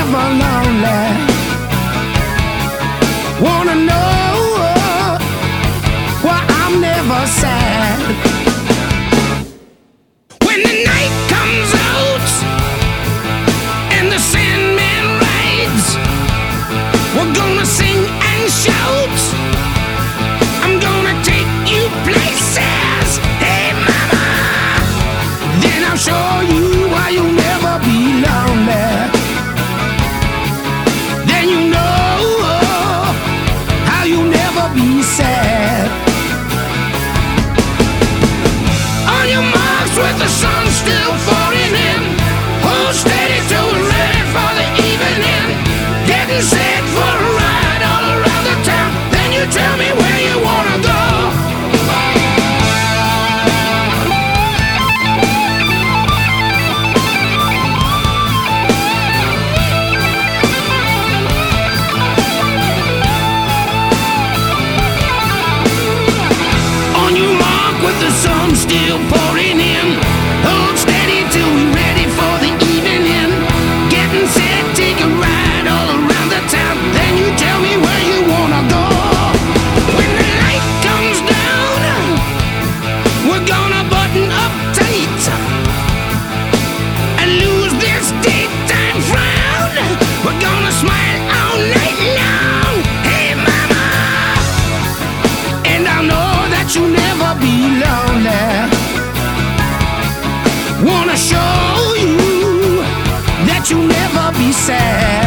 never lonely. Wanna know why I'm never sad. When the night comes out and the Sandman rides, we're gonna sing and shout. I'm gonna take you places, hey mama. Then I'll show you why you'll never be lonely. Then you know how you'll never be sad. On your marks with the sun still falling in, hold steady till we're ready for the evening. Getting set for a ride all around the town. Then you tell me where you wanna go. On your mark with the sun still pouring in, hold steady till we're ready for the evening. Getting set, take a ride all around the town. Then you tell me where you wanna go. When the light comes down, we're gonna button up tight and lose this daytime frown. We're gonna smile all night long, hey mama. And I know that you'll never be lonely. Wanna show you that you'll never be sad.